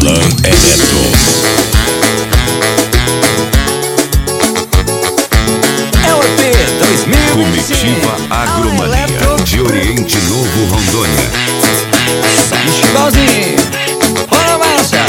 Alan Eletro. É o EP 2025. Comitiva Agromania de Oriente Novo, Rondônia. Somos igualzinho. Bora, marcha.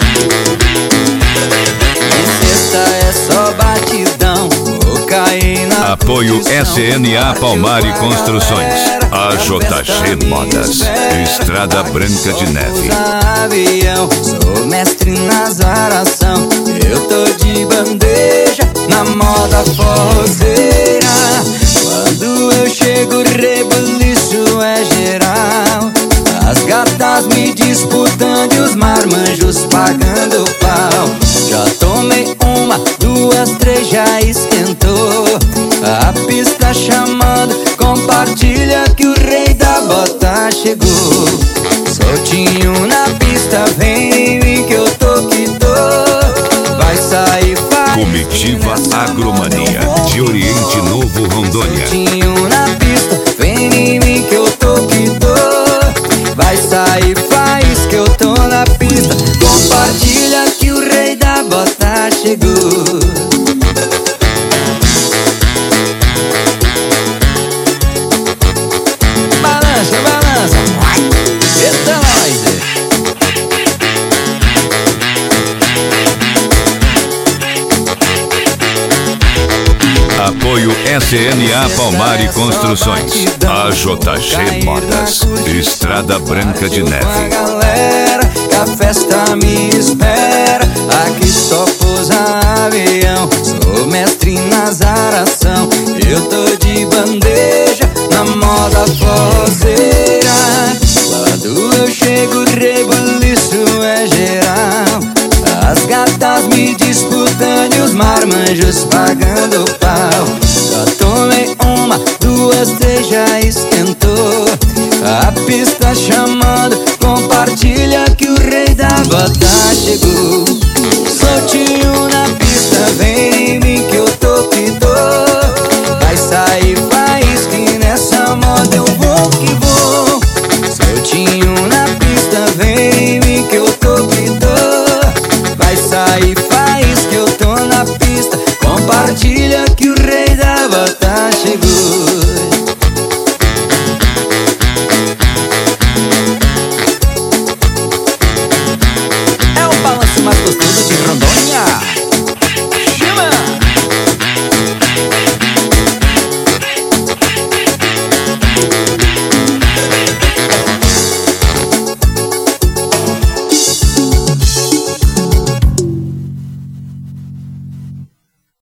E sexta é só batidão, cocaína. Apoio SNA Palmari Construções. AJG Modas. Estrada Branca de Neve. Avião, sou mestre na zaração. Eu tô de bandeja na moda forrozeira. Quando eu chego, rebuliço é geral. As gatas me disputando e os marmanjos pagando pau. Já tomei uma, duas, três, já esquentou. A pista chamando, compartilha que o rei da bota chegou. Soltinho na pista, vem em mim que eu tô que tô. Vai sair, vai. Comitiva Agromania de Oriente Novo, Rondônia. Soltinho na pista, vem em mim que eu tô que tô. Vai sair, faz que eu tô na pista. Compartilha que o rei da bota chegou. Balança, balança. Eita, nós. Apoio SNA Palmari Construções. AJG Modas. Estrada Branca de Neve. Galera, que a festa me espera. Aqui só pousa avião. Sou mestre na zaração. Eu tô de bandeja na moda forrozeira. Quando eu chego, rebuliço é geral. As gatas me disputando e os marmanjos pagando pau. Já tomei uma, duas, três, já esquentou. A pista chamando, compartilha